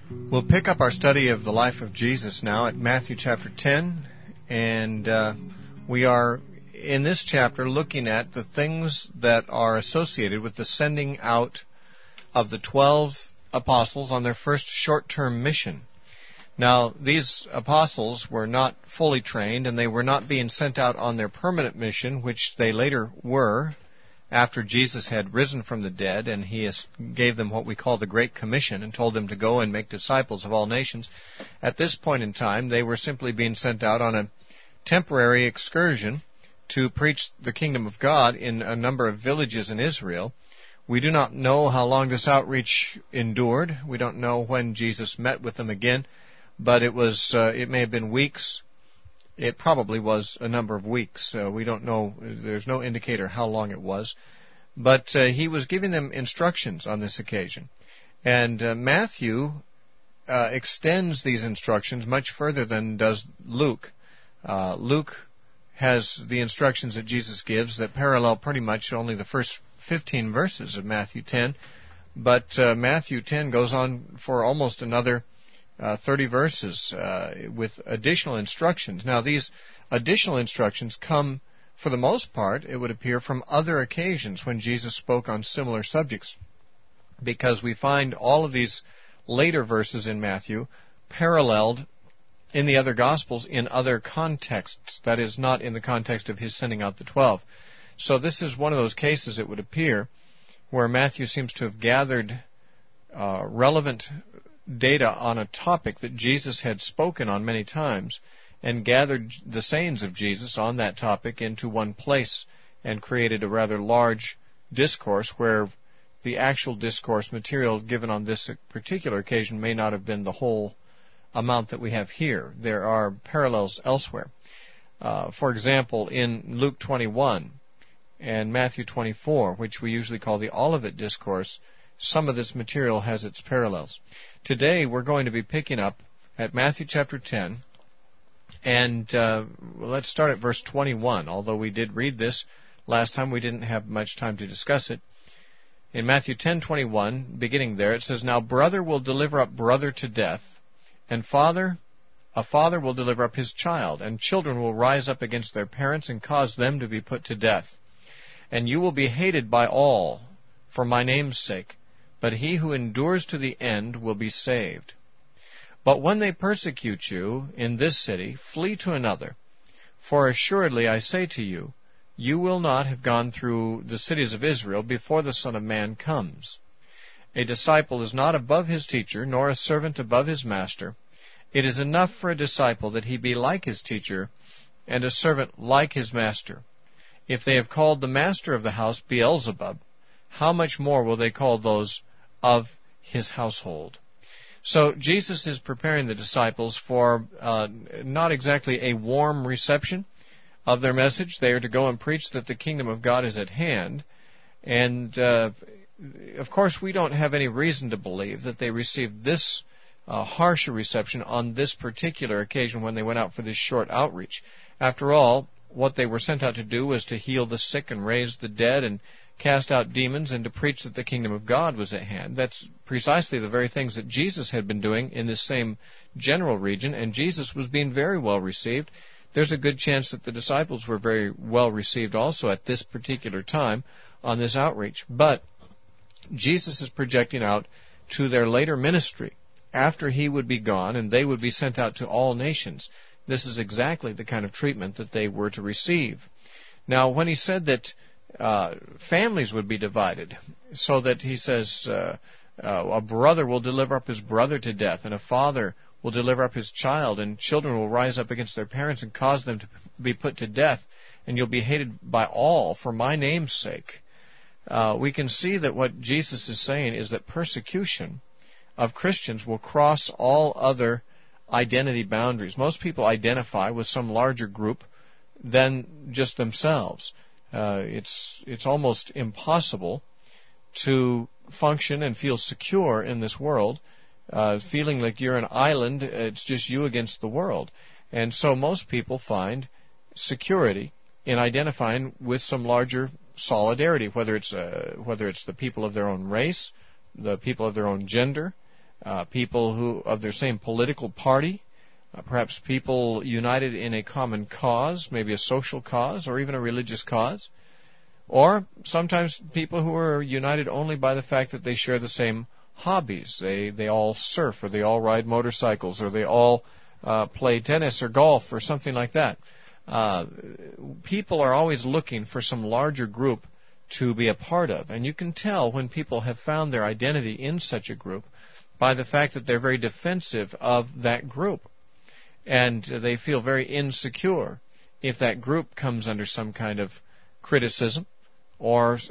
We'll pick up our study of the life of Jesus now at Matthew chapter 10, and we are in this chapter looking at the things that are associated with the sending out of the 12 apostles on their first short-term mission. Now, these apostles were not fully trained, and they were not being sent out on their permanent mission, which they later were, after Jesus had risen from the dead, and He gave them what we call the Great Commission and told them to go and make disciples of all nations. At this point in time, they were simply being sent out on a temporary excursion to preach the kingdom of God in a number of villages in Israel. We do not know how long this outreach endured. We don't know when Jesus met with them again, but it may have been weeks. It probably was a number of weeks. We don't know. There's no indicator how long it was. But He was giving them instructions on this occasion. And Matthew extends these instructions much further than does Luke. Luke has the instructions that Jesus gives that parallel pretty much only the first 15 verses of Matthew 10. But Matthew 10 goes on for almost another 30 verses with additional instructions. Now, these additional instructions come, for the most part, it would appear, from other occasions when Jesus spoke on similar subjects, because we find all of these later verses in Matthew paralleled in the other Gospels in other contexts, that is, not in the context of His sending out the 12. So this is one of those cases, it would appear, where Matthew seems to have gathered relevant data on a topic that Jesus had spoken on many times and gathered the sayings of Jesus on that topic into one place and created a rather large discourse where the actual discourse material given on this particular occasion may not have been the whole amount that we have here. There are parallels elsewhere. For example, in Luke 21 and Matthew 24, which we usually call the Olivet Discourse, some of this material has its parallels. Today we're going to be picking up at Matthew chapter 10, and let's start at verse 21. Although we did read this last time, we didn't have much time to discuss it. In Matthew 10:21, beginning there, it says, "Now brother will deliver up brother to death, and a father will deliver up his child, and children will rise up against their parents and cause them to be put to death. And you will be hated by all for my name's sake, but he who endures to the end will be saved. But when they persecute you in this city, flee to another. For assuredly I say to you, you will not have gone through the cities of Israel before the Son of Man comes. A disciple is not above his teacher, nor a servant above his master. It is enough for a disciple that he be like his teacher, and a servant like his master. If they have called the master of the house Beelzebub, how much more will they call those of his household?" So Jesus is preparing the disciples for not exactly a warm reception of their message. They are to go and preach that the kingdom of God is at hand. And, of course, we don't have any reason to believe that they received this harsher reception on this particular occasion when they went out for this short outreach. After all, what they were sent out to do was to heal the sick and raise the dead and cast out demons and to preach that the kingdom of God was at hand. That's precisely the very things that Jesus had been doing in this same general region, and Jesus was being very well received. There's a good chance that the disciples were very well received also at this particular time on this outreach. But Jesus is projecting out to their later ministry after He would be gone and they would be sent out to all nations. This is exactly the kind of treatment that they were to receive. Now, when He said that families would be divided, so that He says a brother will deliver up his brother to death, and a father will deliver up his child, and children will rise up against their parents and cause them to be put to death, and you'll be hated by all for my name's sake. We can see that what Jesus is saying is that persecution of Christians will cross all other identity boundaries. Most people identify with some larger group than just themselves. It's almost impossible to function and feel secure in this world, feeling like you're an island, it's just you against the world. And so most people find security in identifying with some larger solidarity, whether it's the people of their own race, the people of their own gender, people who of their same political party, perhaps people united in a common cause, maybe a social cause or even a religious cause, or sometimes people who are united only by the fact that they share the same hobbies. They all surf, or they all ride motorcycles, or they all play tennis or golf or something like that. People are always looking for some larger group to be a part of, and you can tell when people have found their identity in such a group by the fact that they're very defensive of that group, and they feel very insecure if that group comes under some kind of criticism or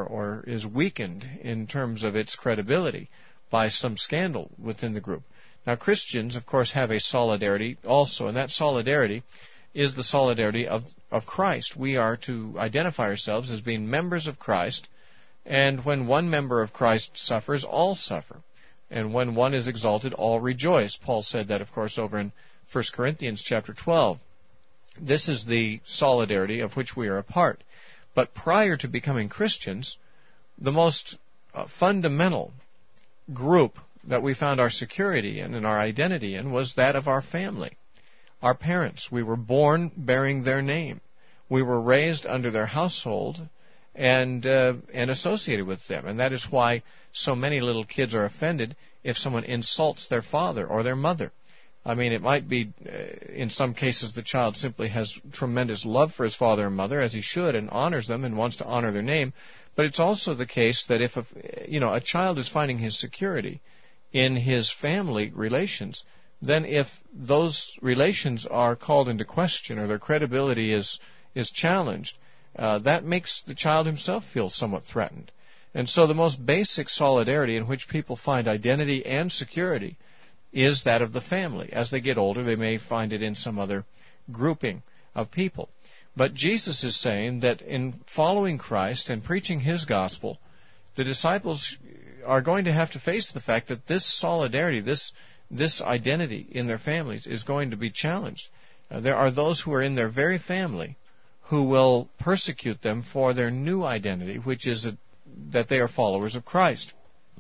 is weakened in terms of its credibility by some scandal within the group. Now, Christians, of course, have a solidarity also, and that solidarity is the solidarity of Christ. We are to identify ourselves as being members of Christ, and when one member of Christ suffers, all suffer. And when one is exalted, all rejoice. Paul said that, of course, over in 1 Corinthians chapter 12. This is the solidarity of which we are a part. But prior to becoming Christians, the most fundamental group that we found our security in and our identity in was that of our family. Our parents. We were born bearing their name. We were raised under their household and associated with them. And that is why so many little kids are offended if someone insults their father or their mother. I mean, it might be, in some cases, the child simply has tremendous love for his father and mother, as he should, and honors them and wants to honor their name. But it's also the case that if a child is finding his security in his family relations, then if those relations are called into question or their credibility is challenged, that makes the child himself feel somewhat threatened. And so the most basic solidarity in which people find identity and security is that of the family. As they get older, they may find it in some other grouping of people. But Jesus is saying that in following Christ and preaching His gospel, the disciples are going to have to face the fact that this solidarity, this identity in their families is going to be challenged. There are those who are in their very family who will persecute them for their new identity, which is that they are followers of Christ.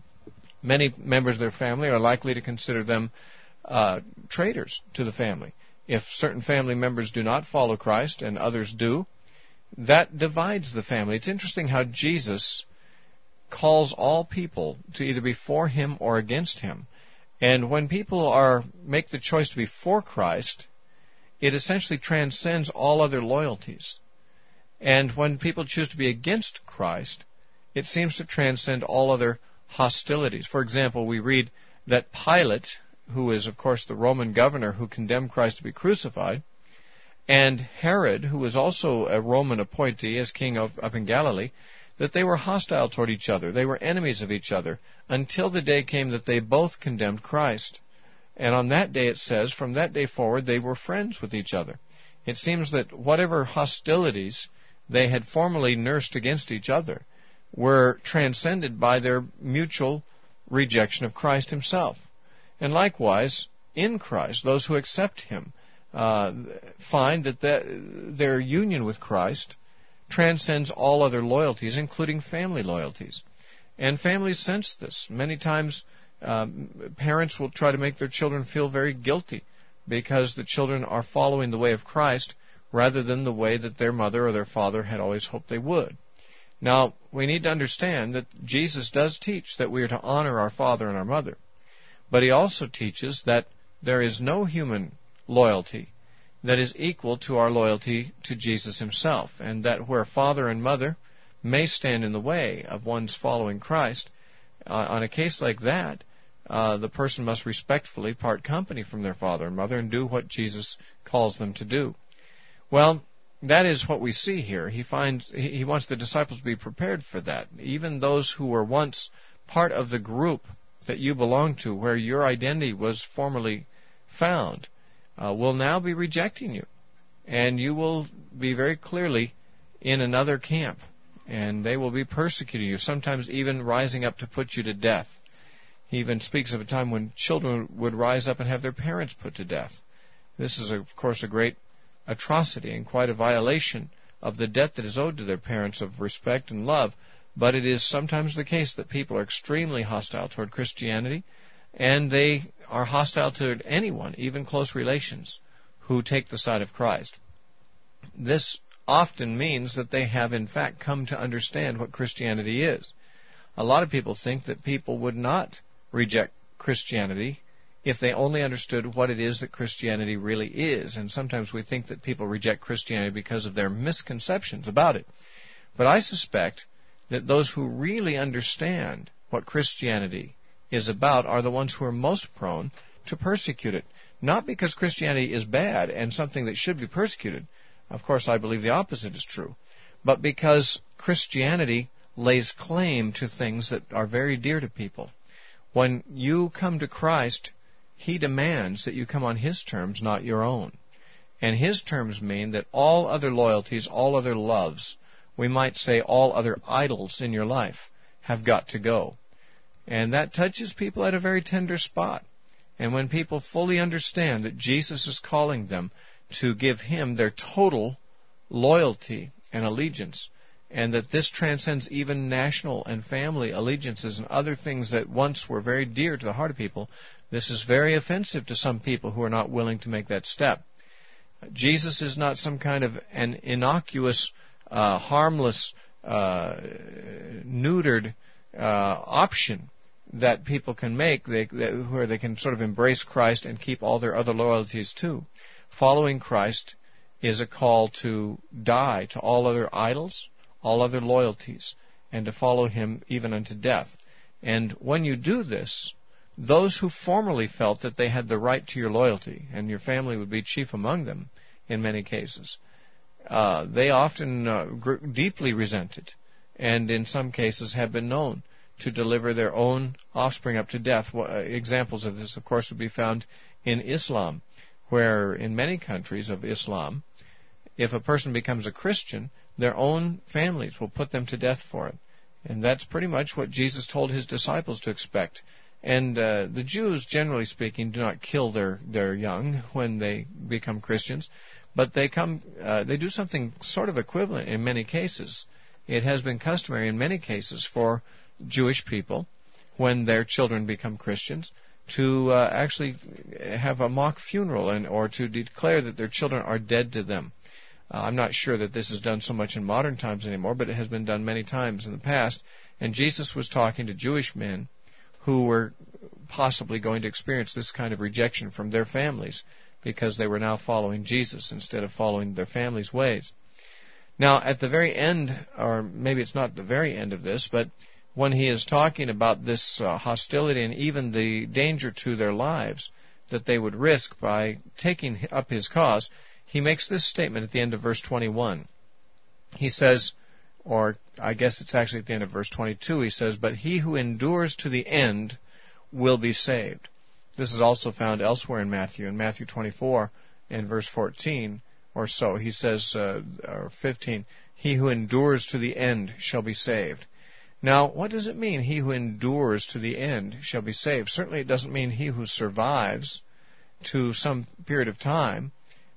Many members of their family are likely to consider them traitors to the family. If certain family members do not follow Christ and others do, that divides the family. It's interesting how Jesus calls all people to either be for Him or against Him. And when people make the choice to be for Christ, it essentially transcends all other loyalties. And when people choose to be against Christ, it seems to transcend all other hostilities. For example, we read that Pilate, who is, of course, the Roman governor who condemned Christ to be crucified, and Herod, who was also a Roman appointee as king up in Galilee, that they were hostile toward each other. They were enemies of each other until the day came that they both condemned Christ. And on that day, it says, from that day forward, they were friends with each other. It seems that whatever hostilities they had formerly nursed against each other were transcended by their mutual rejection of Christ Himself. And likewise, in Christ, those who accept Him find that their union with Christ transcends all other loyalties, including family loyalties. And families sense this. Many times, parents will try to make their children feel very guilty because the children are following the way of Christ rather than the way that their mother or their father had always hoped they would. Now, we need to understand that Jesus does teach that we are to honor our father and our mother. But He also teaches that there is no human loyalty that is equal to our loyalty to Jesus Himself, and that where father and mother may stand in the way of one's following Christ, on a case like that, the person must respectfully part company from their father and mother and do what Jesus calls them to do. Well, that is what we see here. He wants the disciples to be prepared for that. Even those who were once part of the group that you belong to, where your identity was formerly found, will now be rejecting you. And you will be very clearly in another camp. And they will be persecuting you, sometimes even rising up to put you to death. He even speaks of a time when children would rise up and have their parents put to death. This is, of course, a great atrocity and quite a violation of the debt that is owed to their parents of respect and love. But it is sometimes the case that people are extremely hostile toward Christianity and they are hostile to anyone, even close relations, who take the side of Christ. This often means that they have, in fact, come to understand what Christianity is. A lot of people think that people would not reject Christianity if they only understood what it is that Christianity really is. And sometimes we think that people reject Christianity because of their misconceptions about it. But I suspect that those who really understand what Christianity is about are the ones who are most prone to persecute it. Not because Christianity is bad and something that should be persecuted. Of course, I believe the opposite is true. But because Christianity lays claim to things that are very dear to people. When you come to Christ, He demands that you come on His terms, not your own. And His terms mean that all other loyalties, all other loves, we might say all other idols in your life, have got to go. And that touches people at a very tender spot. And when people fully understand that Jesus is calling them to give Him their total loyalty and allegiance, and that this transcends even national and family allegiances and other things that once were very dear to the heart of people, this is very offensive to some people who are not willing to make that step. Jesus is not some kind of an innocuous, harmless, neutered option that people can make where they can sort of embrace Christ and keep all their other loyalties too. Following Christ is a call to die to all other idols, all other loyalties, and to follow Him even unto death. And when you do this, those who formerly felt that they had the right to your loyalty, and your family would be chief among them in many cases, they often deeply resent it, and in some cases have been known to deliver their own offspring up to death. Examples of this, of course, would be found in Islam, where in many countries of Islam, if a person becomes a Christian, their own families will put them to death for it. And that's pretty much what Jesus told His disciples to expect. And the Jews, generally speaking, do not kill their young when they become Christians, but they do something sort of equivalent in many cases. It has been customary in many cases for Jewish people, when their children become Christians, to actually have a mock funeral or to declare that their children are dead to them. I'm not sure that this is done so much in modern times anymore, but it has been done many times in the past. And Jesus was talking to Jewish men who were possibly going to experience this kind of rejection from their families because they were now following Jesus instead of following their family's ways. Now, at the very end, or maybe it's not the very end of this, but when He is talking about this hostility and even the danger to their lives that they would risk by taking up His cause, He makes this statement at the end of verse 21. He says, or I guess it's actually at the end of verse 22, He says, "But he who endures to the end will be saved." This is also found elsewhere in Matthew 24 and verse 14 or so. He says, or 15, "He who endures to the end shall be saved." Now, what does it mean, he who endures to the end shall be saved? Certainly it doesn't mean he who survives to some period of time.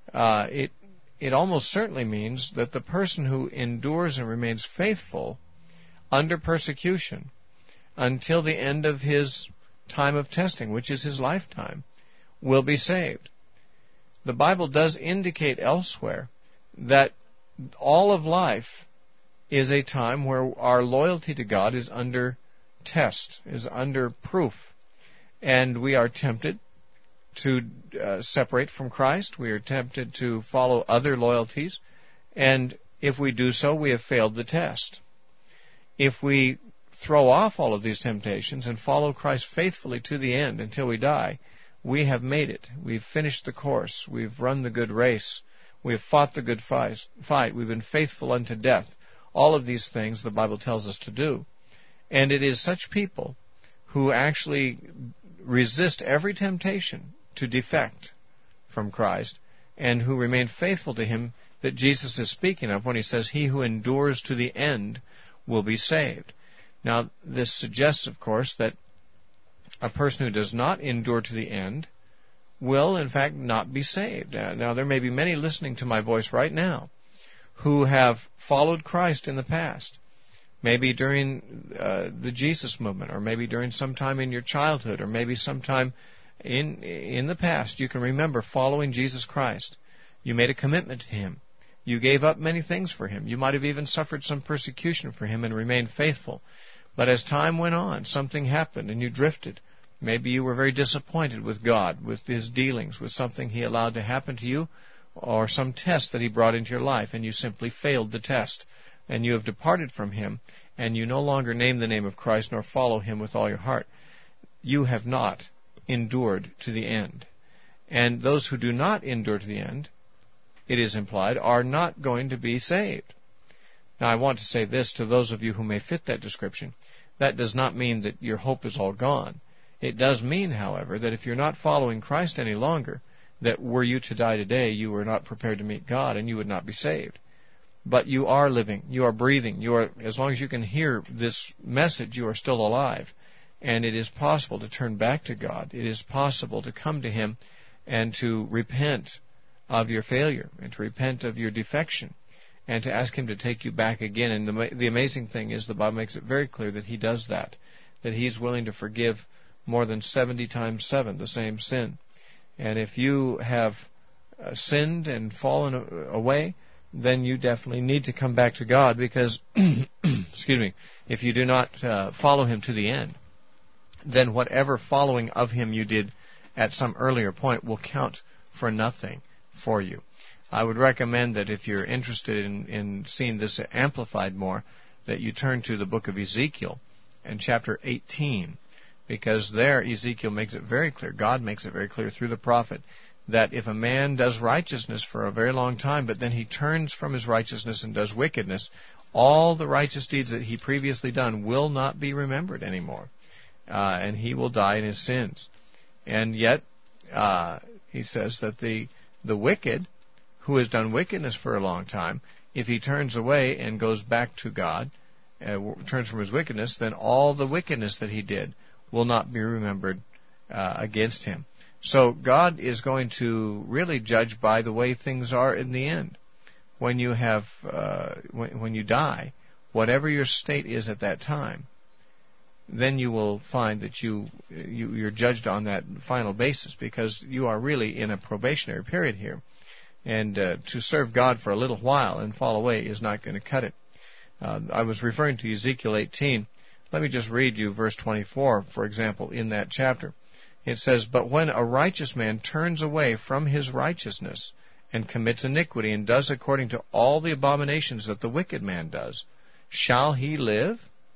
It almost certainly means that the person who endures and remains faithful under persecution until the end of his time of testing, which is his lifetime, will be saved. The Bible does indicate elsewhere that all of life is a time where our loyalty to God is under test, is under proof, and we are tempted to separate from Christ. We are tempted to follow other loyalties, and if we do so, we have failed the test. If we throw off all of these temptations and follow Christ faithfully to the end until we die, we have made it. We've finished the course. We've run the good race. We have fought the good fight. We've been faithful unto death. All of these things the Bible tells us to do. And it is such people who actually resist every temptation to defect from Christ and who remain faithful to Him that Jesus is speaking of when He says, "He who endures to the end will be saved." Now, this suggests, of course, that a person who does not endure to the end will, in fact, not be saved. Now, there may be many listening to my voice right now who have followed Christ in the past, maybe during the Jesus movement, or maybe during some time in your childhood, or maybe sometime in the past. You can remember following Jesus Christ. You made a commitment to Him. You gave up many things for Him. You might have even suffered some persecution for Him and remained faithful. But as time went on, something happened and you drifted. Maybe you were very disappointed with God, with His dealings, with something He allowed to happen to you, or some test that He brought into your life, and you simply failed the test. And you have departed from Him, and you no longer name the name of Christ nor follow Him with all your heart. You have not endured to the end. And those who do not endure to the end, it is implied, are not going to be saved. Now, I want to say this to those of you who may fit that description. That does not mean that your hope is all gone. It does mean, however, that if you're not following Christ any longer, that were you to die today, you were not prepared to meet God and you would not be saved. But you are living, you are breathing, as long as you can hear this message, you are still alive. And it is possible to turn back to God. It is possible to come to Him and to repent of your failure and to repent of your defection and to ask Him to take you back again. And the amazing thing is the Bible makes it very clear that He does that He's willing to forgive more than 70 times 7 the same sin. And if you have sinned and fallen away, then you definitely need to come back to God because, if you do not follow Him to the end, then whatever following of Him you did at some earlier point will count for nothing for you. I would recommend that if you're interested in seeing this amplified more, that you turn to the book of Ezekiel and chapter 18, because there Ezekiel makes it very clear, God makes it very clear through the prophet, that if a man does righteousness for a very long time, but then he turns from his righteousness and does wickedness, all the righteous deeds that he previously done will not be remembered anymore. And he will die in his sins. And yet, he says that the wicked, who has done wickedness for a long time, if he turns away and goes back to God, turns from his wickedness, then all the wickedness that he did will not be remembered against him. So God is going to really judge by the way things are in the end. When you have, when you die, whatever your state is at that time, then you will find that you're judged on that final basis, because you are really in a probationary period here. And to serve God for a little while and fall away is not going to cut it. I was referring to Ezekiel 18. Let me just read you verse 24, for example, in that chapter. It says, "But when a righteous man turns away from his righteousness and commits iniquity and does according to all the abominations that the wicked man does, shall he live?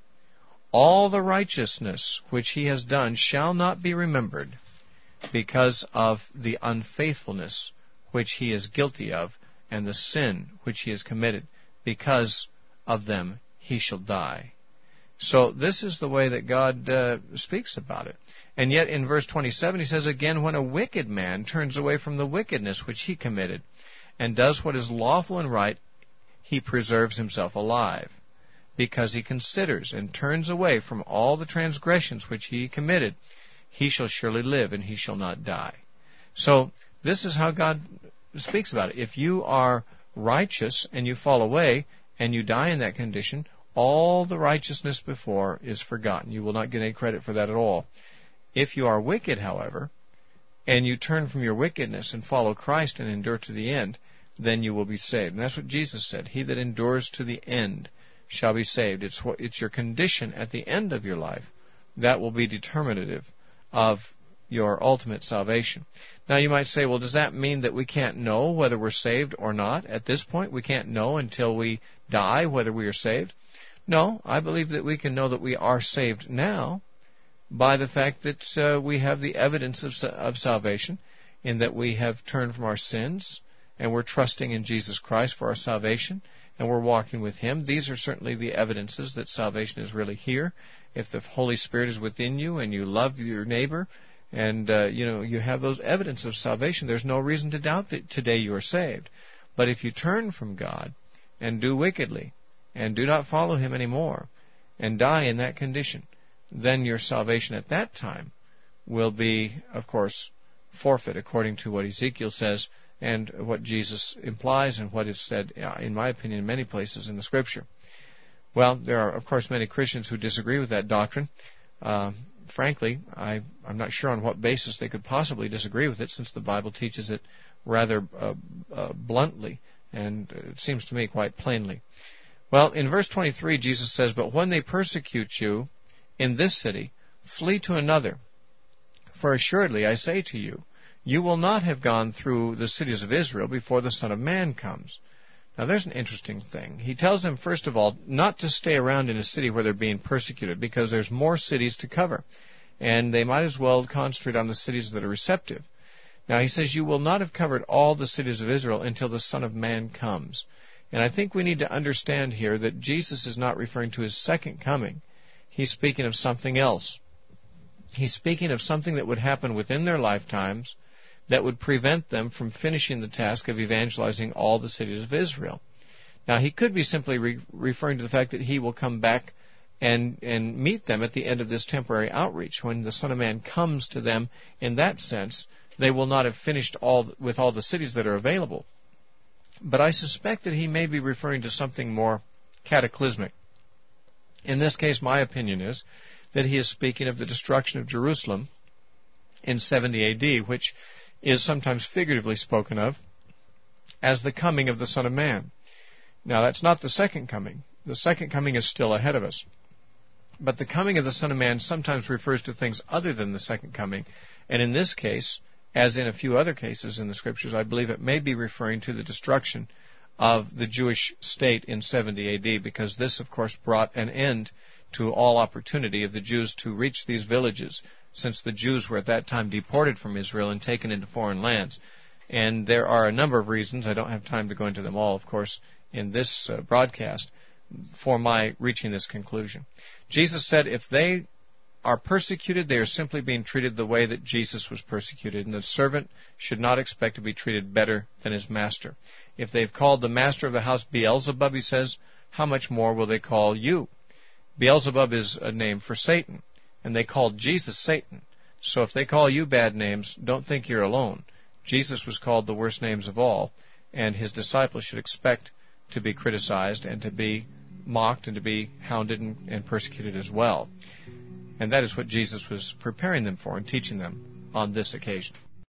All the righteousness which he has done shall not be remembered, because of the unfaithfulness which he is guilty of, and the sin which he has committed. Because of them he shall die." So this is the way that God speaks about it. And yet in verse 27 he says again, "When a wicked man turns away from the wickedness which he committed, and does what is lawful and right, he preserves himself alive, because he considers and turns away from all the transgressions which he committed. He shall surely live, and he shall not die." So this is how God speaks about it. If you are righteous and you fall away and you die in that condition, all the righteousness before is forgotten. You will not get any credit for that at all. If you are wicked, however, and you turn from your wickedness and follow Christ and endure to the end, then you will be saved. And that's what Jesus said. He that endures to the end shall be saved. It's your condition at the end of your life that will be determinative of your ultimate salvation. Now you might say, well, does that mean that we can't know whether we're saved or not? At this point, we can't know until we die whether we are saved? No, I believe that we can know that we are saved now by the fact that we have the evidence of salvation, in that we have turned from our sins and we're trusting in Jesus Christ for our salvation, and we're walking with Him. These are certainly the evidences that salvation is really here. If the Holy Spirit is within you and you love your neighbor, and you have those evidence of salvation, there's no reason to doubt that today you are saved. But if you turn from God and do wickedly and do not follow Him anymore and die in that condition, then your salvation at that time will be, of course, forfeit, according to what Ezekiel says and what Jesus implies and what is said, in my opinion, in many places in the Scripture. Well, there are, of course, many Christians who disagree with that doctrine. Frankly, I'm not sure on what basis they could possibly disagree with it, since the Bible teaches it rather bluntly, and it seems to me quite plainly. Well, in verse 23, Jesus says, "But when they persecute you in this city, flee to another. For assuredly I say to you, you will not have gone through the cities of Israel before the Son of Man comes." Now there's an interesting thing. He tells them, first of all, not to stay around in a city where they're being persecuted, because there's more cities to cover, and they might as well concentrate on the cities that are receptive. Now he says, you will not have covered all the cities of Israel until the Son of Man comes. And I think we need to understand here that Jesus is not referring to his second coming. He's speaking of something else. He's speaking of something that would happen within their lifetimes that would prevent them from finishing the task of evangelizing all the cities of Israel. Now, he could be simply referring to the fact that he will come back and meet them at the end of this temporary outreach. When the Son of Man comes to them, in that sense, they will not have finished with all the cities that are available. But I suspect that he may be referring to something more cataclysmic. In this case, my opinion is that he is speaking of the destruction of Jerusalem in 70 A.D., which is sometimes figuratively spoken of as the coming of the Son of Man. Now, that's not the second coming. The second coming is still ahead of us. But the coming of the Son of Man sometimes refers to things other than the second coming. And in this case, as in a few other cases in the Scriptures, I believe it may be referring to the destruction of the Jewish state in 70 A.D., because this, of course, brought an end to all opportunity of the Jews to reach these villages, since the Jews were at that time deported from Israel and taken into foreign lands. And there are a number of reasons, I don't have time to go into them all, of course, in this broadcast, for my reaching this conclusion. Jesus said if they are persecuted, they are simply being treated the way that Jesus was persecuted, and the servant should not expect to be treated better than his master. If they've called the master of the house Beelzebub, he says, how much more will they call you? Beelzebub is a name for Satan, and they called Jesus Satan. So if they call you bad names, don't think you're alone. Jesus was called the worst names of all, and his disciples should expect to be criticized and to be mocked and to be hounded and persecuted as well. And that is what Jesus was preparing them for and teaching them on this occasion.